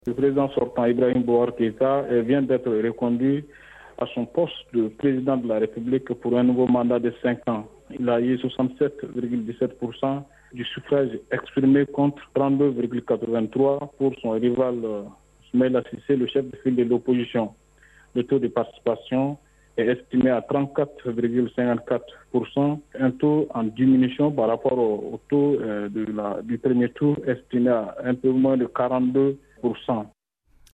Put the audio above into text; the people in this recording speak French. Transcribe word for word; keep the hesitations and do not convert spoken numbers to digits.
Le président sortant Ibrahim Boubacar Keïta vient d'être reconduit à son poste de président de la République pour un nouveau mandat de cinq ans. Il a eu soixante-sept virgule dix-sept pour cent du suffrage exprimé contre trente-deux virgule quatre-vingt-trois pour son rival Soumaïla Cissé, le chef de file de l'opposition. Le taux de participation est estimé à trente-quatre virgule cinquante-quatre pour cent, un taux en diminution par rapport au, au taux euh, de la, du premier tour estimé à un peu moins de quarante-deux pour cent.